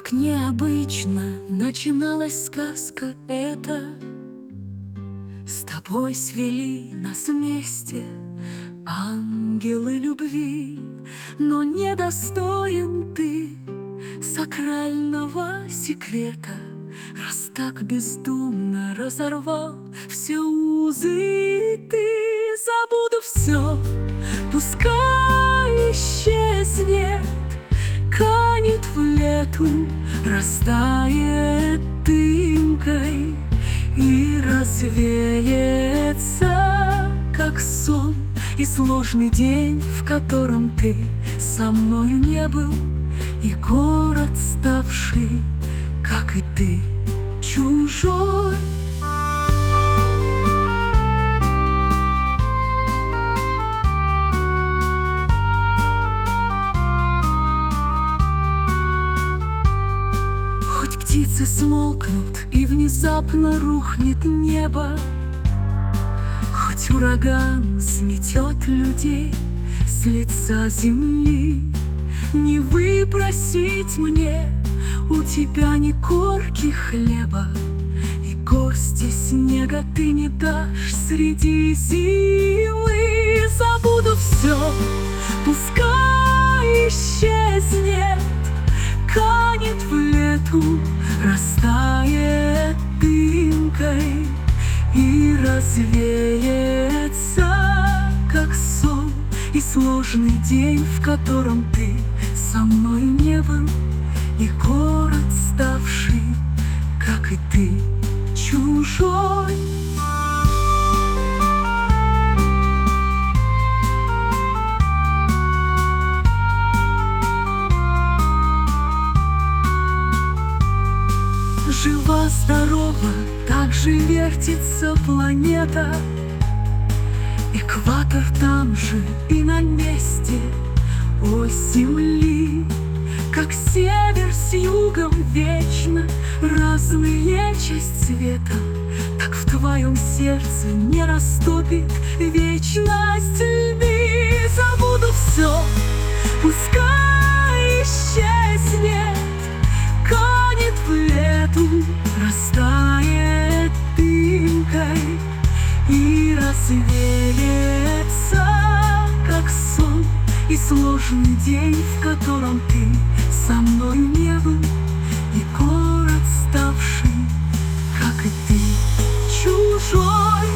Как необычно начиналась сказка эта. С тобой свели нас вместе ангелы любви, но недостоин ты сакрального секрета, раз так бездумно разорвал все узы. Ты забуду все, пускай исчезнет, канет в лету, растает дымкой и развеется, как сон. И сложный день, в котором ты со мною не был, и город, ставший, как и ты, чужой. Хоть птицы смолкнут и внезапно рухнет небо, хоть ураган сметет людей с лица земли, не выбросить мне у тебя ни корки хлеба, и горсти снега ты не дашь среди зимы. Забуду все, пускай исчезнет, канет в лету, растает дымкой и развеется, как сон. И сложный день, в котором ты со мной не был, и город, ставший, как и ты, чужой. Жива-здорова, так же вертится планета. Экватор там же и на месте ось Земли. Как север с югом вечно разные часть света, так в твоем сердце не растопит вечность льды. Забуду все, пускай исчезнет, канет в лету, растает дымкой и развеется, как сон. И сложный день, в котором ты со мною не был, и город, ставший, как и ты, чужой.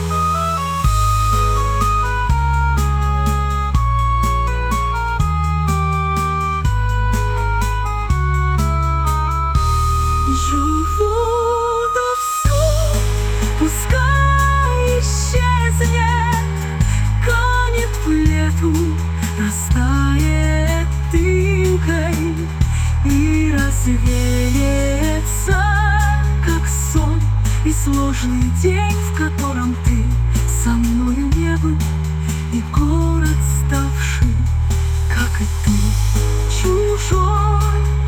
Забуду все, пускай исчезнет, канет в лету, растает дымкой и развеется, как сон. И сложный день, в котором ты со мною не был, и город, ставший, как и ты, чужой.